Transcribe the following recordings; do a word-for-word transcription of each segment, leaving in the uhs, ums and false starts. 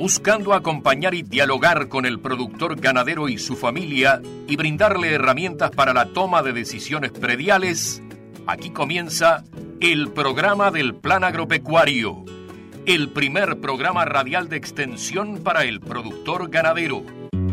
buscando acompañar y dialogar con el productor ganadero y su familia y brindarle herramientas para la toma de decisiones prediales, aquí comienza el programa del Plan Agropecuario, el primer programa radial de extensión para el productor ganadero.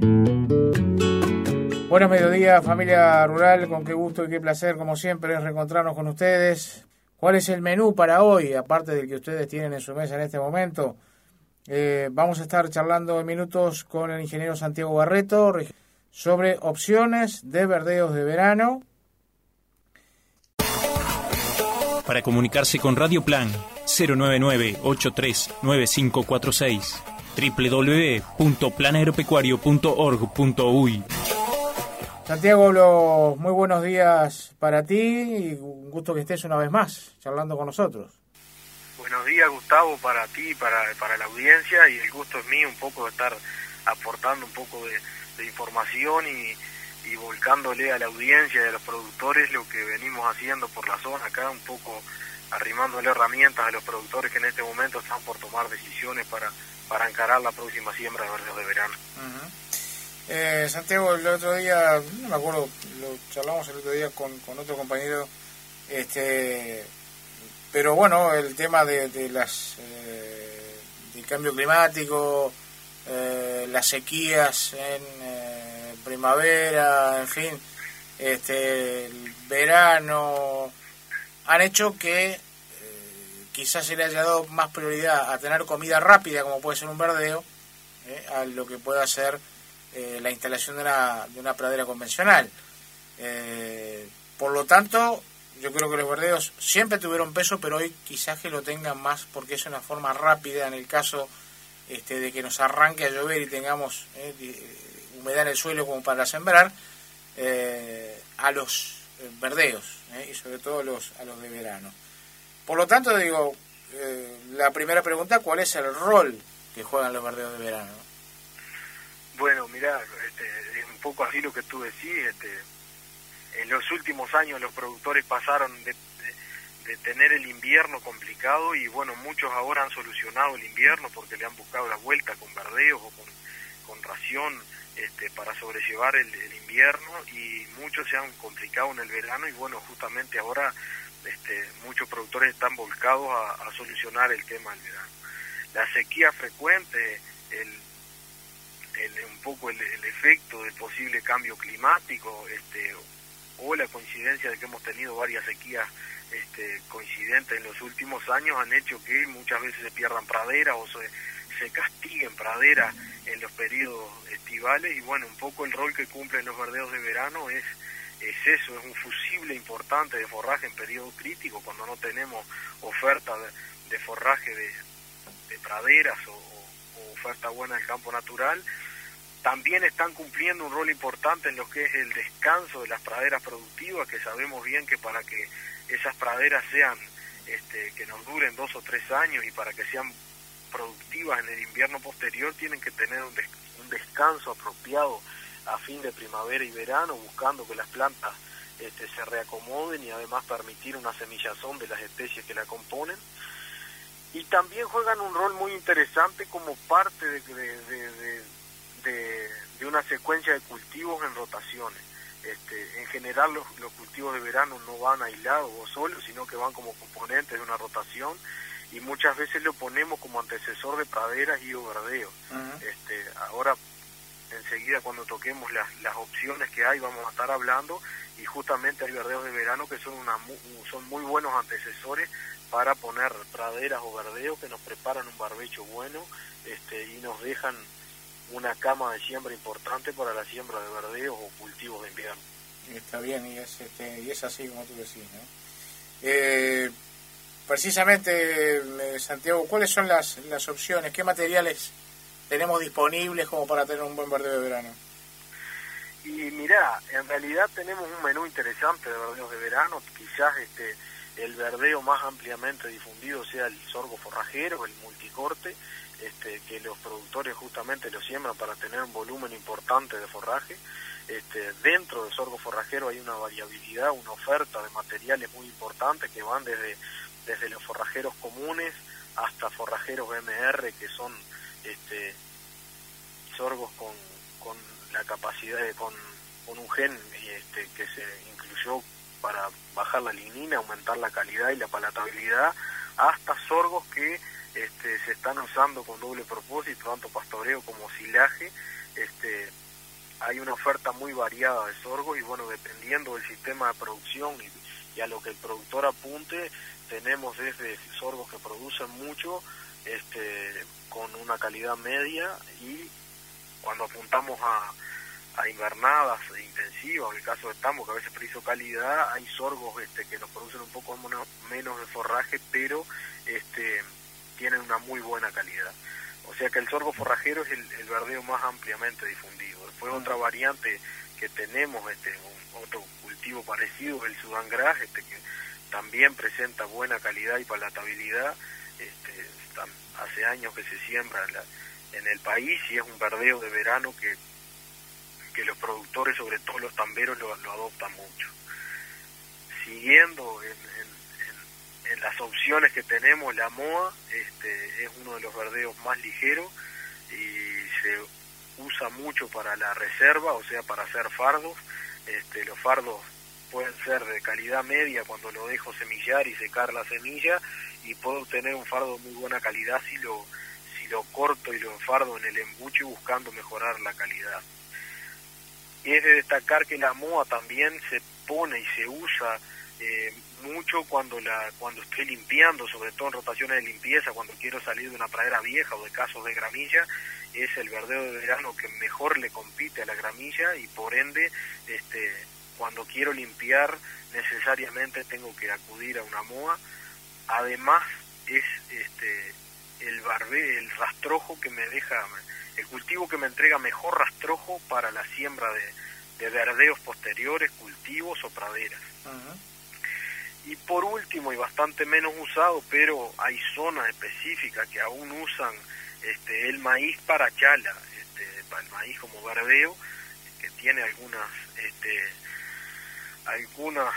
Buenos mediodías, familia rural, con qué gusto y qué placer, como siempre, es reencontrarnos con ustedes. ¿Cuál es el menú para hoy, aparte del que ustedes tienen en su mesa en este momento? Eh, vamos a estar charlando en minutos con el ingeniero Santiago Barreto sobre opciones de verdeos de verano. Para comunicarse con Radio Plan, cero nueve nueve, ocho tres nueve cinco cuatro seis, doble u doble u doble u punto plan agropecuario punto org punto uy. Santiago, lo, muy buenos días para ti y un gusto que estés una vez más charlando con nosotros. Buenos días, Gustavo, para ti, para para la audiencia, y el gusto es mío un poco de estar aportando un poco de, de información y, y volcándole a la audiencia y a los productores lo que venimos haciendo por la zona acá, un poco arrimándole herramientas a los productores que en este momento están por tomar decisiones para, para encarar la próxima siembra de verdeos de verano. Uh-huh. Eh, Santiago, el otro día, no me acuerdo, lo charlamos el otro día con, con otro compañero, este, pero bueno, el tema de, de las eh, del cambio climático, eh, las sequías en eh, primavera, en fin, este, el verano, han hecho que eh, quizás se le haya dado más prioridad a tener comida rápida, como puede ser un verdeo, eh, a lo que pueda ser Eh, la instalación de una, de una pradera convencional. Eh, por lo tanto, yo creo que los verdeos siempre tuvieron peso, pero hoy quizás que lo tengan más porque es una forma rápida en el caso este, de que nos arranque a llover y tengamos eh, humedad en el suelo como para sembrar, eh, a los verdeos eh, y sobre todo a los, a los de verano. Por lo tanto, digo, eh, la primera pregunta, ¿cuál es el rol que juegan los verdeos de verano? Bueno, mirá, este, es un poco así lo que tú decís. Este, en los últimos años los productores pasaron de, de, de tener el invierno complicado y bueno, muchos ahora han solucionado el invierno porque le han buscado la vuelta con verdeos o con, con ración este, para sobrellevar el, el invierno, y muchos se han complicado en el verano y bueno, justamente ahora este, muchos productores están volcados a, a solucionar el tema del verano. La sequía frecuente, el El, un poco el, el efecto del posible cambio climático, este, o la coincidencia de que hemos tenido varias sequías este, coincidentes en los últimos años, han hecho que muchas veces se pierdan praderas o se, se castiguen praderas en los periodos estivales, y bueno, un poco el rol que cumplen los verdeos de verano es, es eso, es un fusible importante de forraje en periodo crítico, cuando no tenemos oferta de, de forraje de, de praderas o, o oferta buena del campo natural. También están cumpliendo un rol importante en lo que es el descanso de las praderas productivas, que sabemos bien que para que esas praderas sean, este, que nos duren dos o tres años y para que sean productivas en el invierno posterior, tienen que tener un, des- un descanso apropiado a fin de primavera y verano, buscando que las plantas este, se reacomoden y además permitir una semillazón de las especies que la componen. Y también juegan un rol muy interesante como parte de, de, de, de De, de una secuencia de cultivos en rotaciones. Este, en general los, los cultivos de verano no van aislados o solos, sino que van como componentes de una rotación, y muchas veces lo ponemos como antecesor de praderas y o verdeos. Uh-huh. Este, ahora enseguida cuando toquemos las, las opciones que hay vamos a estar hablando, y justamente hay verdeos de verano que son, una, son muy buenos antecesores para poner praderas o verdeos que nos preparan un barbecho bueno este, y nos dejan una cama de siembra importante para la siembra de verdeos o cultivos de invierno. Está bien, y es, este, y es así como tú decís, ¿no? Eh, precisamente, eh, Santiago, ¿cuáles son las, las opciones? ¿Qué materiales tenemos disponibles como para tener un buen verdeo de verano? Y mirá, en realidad tenemos un menú interesante de verdeos de verano. Quizás este el verdeo más ampliamente difundido sea el sorgo forrajero, el multicorte, Este, que los productores justamente lo siembran para tener un volumen importante de forraje. Este, dentro del sorgo forrajero hay una variabilidad, una oferta de materiales muy importantes que van desde, desde los forrajeros comunes hasta forrajeros M R, que son este, sorgos con, con la capacidad de, con, con un gen este, que se incluyó para bajar la lignina, aumentar la calidad y la palatabilidad, hasta sorgos que este, se están usando con doble propósito, tanto pastoreo como silaje. Este, hay una oferta muy variada de sorgos y bueno, dependiendo del sistema de producción y, y a lo que el productor apunte, tenemos desde sorgos que producen mucho, este, con una calidad media, y cuando apuntamos a, a invernadas intensivas, en el caso de tambo, que a veces preciso calidad, hay sorgos este, que nos producen un poco menos de forraje, pero este, tienen una muy buena calidad. O sea que el sorgo forrajero es el, el verdeo más ampliamente difundido. Después otra variante que tenemos, este, un, otro cultivo parecido, el Sudán Gras, este, que también presenta buena calidad y palatabilidad. Este, están, hace años que se siembra en, la, en el país, y es un verdeo de verano que, que los productores, sobre todo los tamberos, lo, lo adoptan mucho. Siguiendo en, en, en, en las opciones que tenemos, la moa este, es uno de los verdeos más ligeros y se usa mucho para la reserva, o sea, para hacer fardos. Este, los fardos pueden ser de calidad media cuando lo dejo semillar y secar la semilla, y puedo obtener un fardo de muy buena calidad si lo, si lo corto y lo enfardo en el embuche buscando mejorar la calidad. Y es de destacar que la moa también se pone y se usa eh, mucho cuando la cuando estoy limpiando, sobre todo en rotaciones de limpieza, cuando quiero salir de una pradera vieja o de casos de gramilla. Es el verdeo de verano que mejor le compite a la gramilla, y por ende este cuando quiero limpiar necesariamente tengo que acudir a una moa. Además es este el barbe, el rastrojo que me deja, el cultivo que me entrega mejor rastrojo para la siembra de, de verdeos posteriores, cultivos o praderas. Uh-huh. Y por último, y bastante menos usado, pero hay zonas específicas que aún usan este el maíz para chala, este, para el maíz como verdeo, que tiene algunas este algunas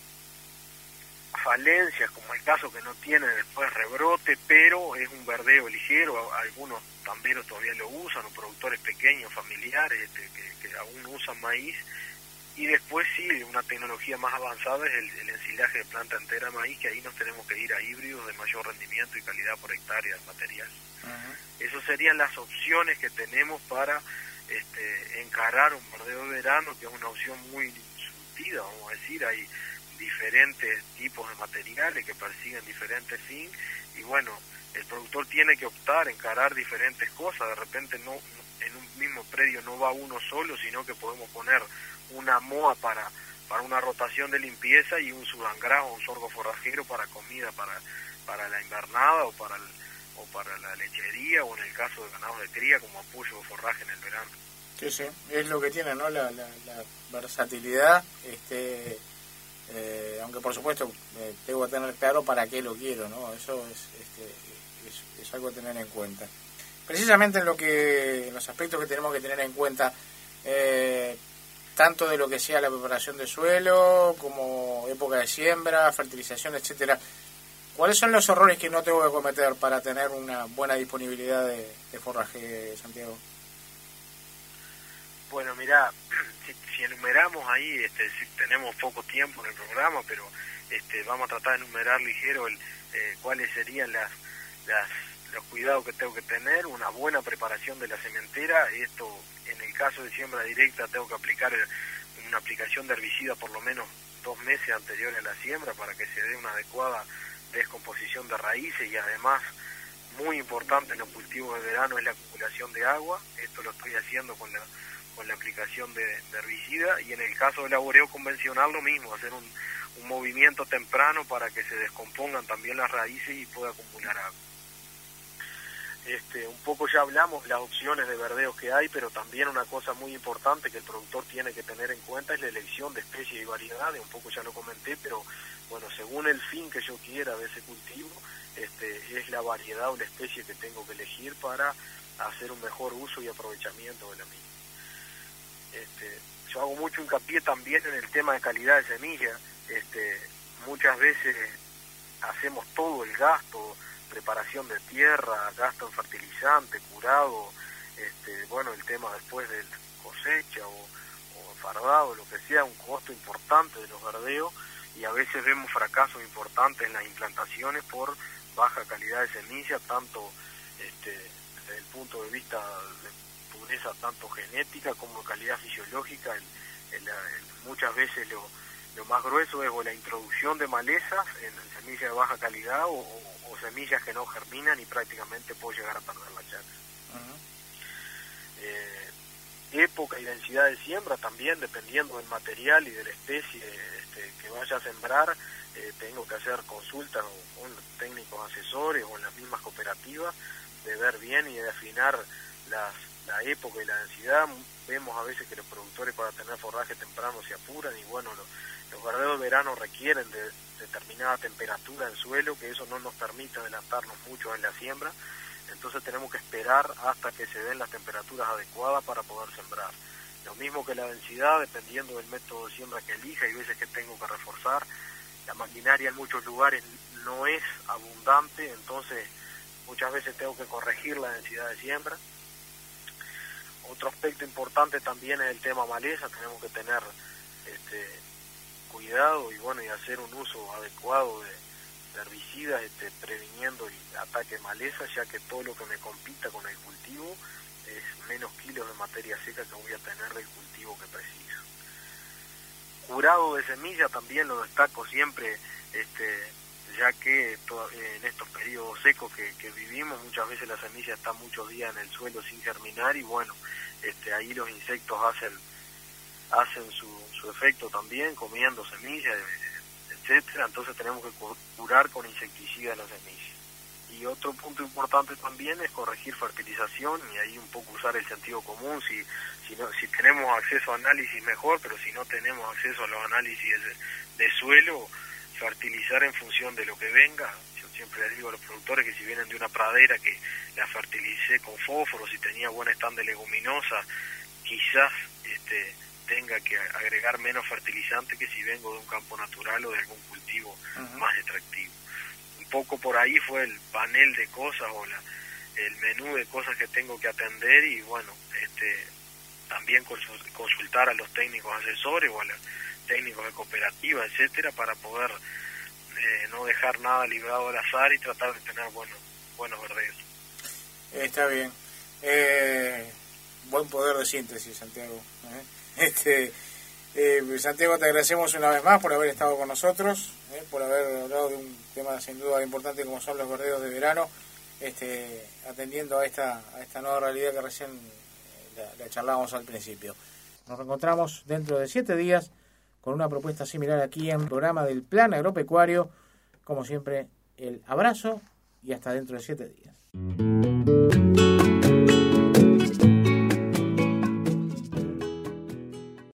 falencias, como el caso que no tiene después rebrote, pero es un verdeo ligero. Algunos tamberos todavía lo usan, o productores pequeños, familiares, este, que, que aún usan maíz. Y después sí, una tecnología más avanzada es el, el ensilaje de planta entera de maíz, que ahí nos tenemos que ir a híbridos de mayor rendimiento y calidad por hectárea de material. Uh-huh. Esas serían las opciones que tenemos para este, encarar un verdeo de verano, que es una opción muy surtida, vamos a decir. Hay diferentes tipos de materiales que persiguen diferentes fines, y bueno, el productor tiene que optar, encarar diferentes cosas. De repente no en un mismo predio no va uno solo, sino que podemos poner una moa para para una rotación de limpieza y un Sudán Gras o un sorgo forrajero para comida, para para la invernada o para el, o para la lechería, o en el caso de ganados de cría como apoyo o forraje en el verano. Sí, sí, es lo que tiene, ¿no? La, la, la versatilidad, este eh, aunque por supuesto eh, tengo que tener claro para qué lo quiero, ¿no? Eso es, este, es, es algo a tener en cuenta. Precisamente en lo que en los aspectos que tenemos que tener en cuenta, eh, tanto de lo que sea la preparación de suelo, como época de siembra, fertilización, etcétera. ¿Cuáles son los errores que no tengo que cometer para tener una buena disponibilidad de, de forraje, Santiago? Bueno, mirá, si, si enumeramos ahí, este, si tenemos poco tiempo en el programa, pero este, vamos a tratar de enumerar ligero el, eh, cuáles serían las, las los cuidados que tengo que tener. Una buena preparación de la sementera. Esto, en el caso de siembra directa, tengo que aplicar una aplicación de herbicida por lo menos dos meses anteriores a la siembra para que se dé una adecuada descomposición de raíces, y además, muy importante en los cultivos de verano, es la acumulación de agua. Esto lo estoy haciendo con la con la aplicación de, de herbicida, y en el caso del laboreo convencional lo mismo, hacer un, un movimiento temprano para que se descompongan también las raíces y pueda acumular agua. Este, un poco ya hablamos las opciones de verdeos que hay, pero también una cosa muy importante que el productor tiene que tener en cuenta es la elección de especies y variedades. Un poco ya lo comenté, pero bueno, según el fin que yo quiera de ese cultivo, este, es la variedad o la especie que tengo que elegir para hacer un mejor uso y aprovechamiento de la misma. Este, yo hago mucho hincapié también en el tema de calidad de semilla. Este, muchas veces hacemos todo el gasto preparación de tierra, gasto en fertilizante, curado, este, bueno, el tema después de cosecha o, o fardado, lo que sea, un costo importante de los verdeos, y a veces vemos fracasos importantes en las implantaciones por baja calidad de semilla, tanto este, desde el punto de vista de pureza tanto genética como calidad fisiológica. El, el, el, muchas veces lo, lo más grueso es o la introducción de malezas en semillas de baja calidad o, o, o semillas que no germinan y prácticamente puede llegar a perder la chacra. Uh-huh. eh, época y densidad de siembra también, dependiendo del material y de la especie este, que vaya a sembrar, eh, tengo que hacer consultas con técnicos asesores o en las mismas cooperativas, de ver bien y de afinar las, la época y la densidad. Vemos a veces que los productores para tener forraje temprano se apuran y bueno, los, los verdeos de verano requieren de determinada temperatura en suelo, que eso no nos permite adelantarnos mucho en la siembra. Entonces tenemos que esperar hasta que se den las temperaturas adecuadas para poder sembrar. Lo mismo que la densidad, dependiendo del método de siembra que elija, hay veces que tengo que reforzar. La maquinaria en muchos lugares no es abundante, entonces muchas veces tengo que corregir la densidad de siembra. Otro aspecto importante también es el tema maleza, tenemos que tener este, cuidado y bueno y hacer un uso adecuado de herbicidas, este, previniendo el ataque de maleza, ya que todo lo que me compita con el cultivo es menos kilos de materia seca que voy a tener del cultivo que preciso. Curado de semilla también lo destaco siempre, este, ya que to, en estos periodos secos que, que vivimos, muchas veces la semilla está muchos días en el suelo sin germinar y bueno, este, ahí los insectos hacen hacen su, su efecto también, comiendo semillas, etcétera. Entonces tenemos que curar con insecticidas la semilla. Y otro punto importante también es corregir fertilización y ahí un poco usar el sentido común. Si si, no, si tenemos acceso a análisis mejor, pero si no tenemos acceso a los análisis de, de suelo, fertilizar en función de lo que venga. Yo siempre les digo a los productores que si vienen de una pradera que la fertilicé con fósforo, si tenía buen stand de leguminosa, quizás este tenga que agregar menos fertilizante que si vengo de un campo natural o de algún cultivo uh-huh. más extractivo. Un poco por ahí fue el panel de cosas o la, el menú de cosas que tengo que atender y bueno, este también consultar a los técnicos asesores o a los técnicos de cooperativa, etcétera, para poder eh, no dejar nada librado al azar y tratar de tener buenos, buenos verdeos. Está bien. Eh, buen poder de síntesis, Santiago. ¿eh? Este, eh, Santiago, te agradecemos una vez más por haber estado con nosotros, eh, por haber hablado de un tema sin duda importante como son los verdeos de verano, este, atendiendo a esta a esta nueva realidad que recién eh, la, la charlábamos al principio. Nos reencontramos dentro de siete días con una propuesta similar aquí en el programa del Plan Agropecuario. Como siempre, el abrazo y hasta dentro de siete días.